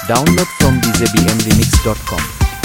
Download from djbmremix.com.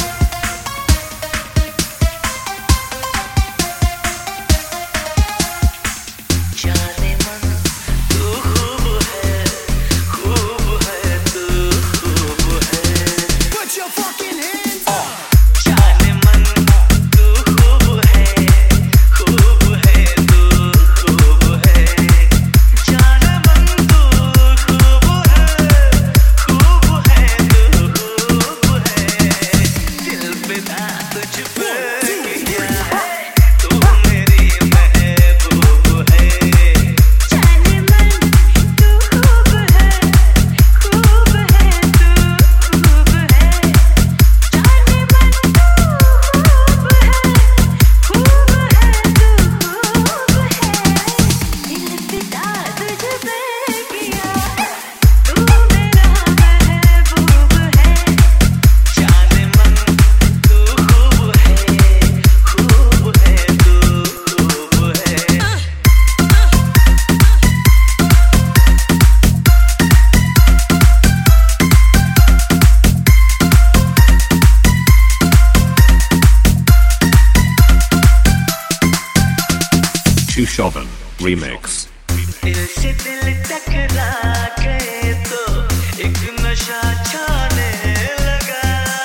Shovan Remix. दिल से दिल टकरा गए तो एक नशा छाने लगा।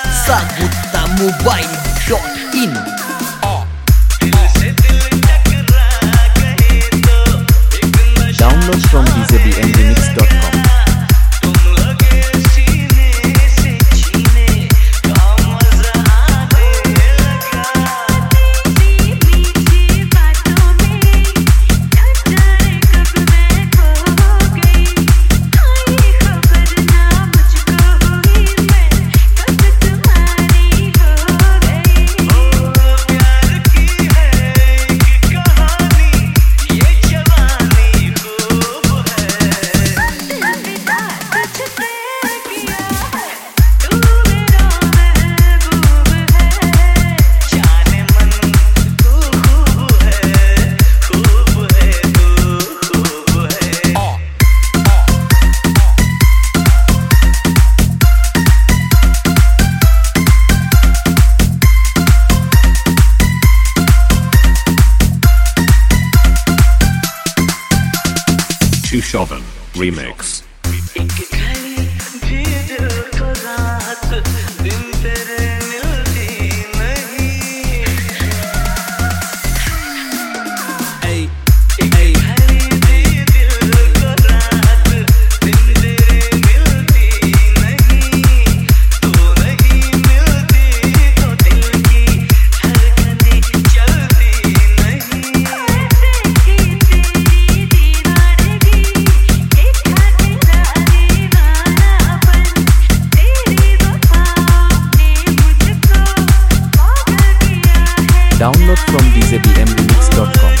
Sabutamobile.in. दिल से दिल टकरा गए तो एक नशा Download from djbmremix.com. तुम लगे सीने से जीने का मजा आने लगा। मीठी बातों में Shovan Remix. एक घड़ी भी दिल को रात दिन तेरे मिलती नहीं। एक घड़ी भी दिल को रात दिन तेरे मिलती नहीं। तू नहीं मिलती तो दिल की धड़कनें चलती नहीं। Download from djbmremix.com.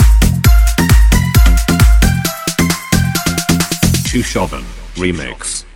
Shovan Remix.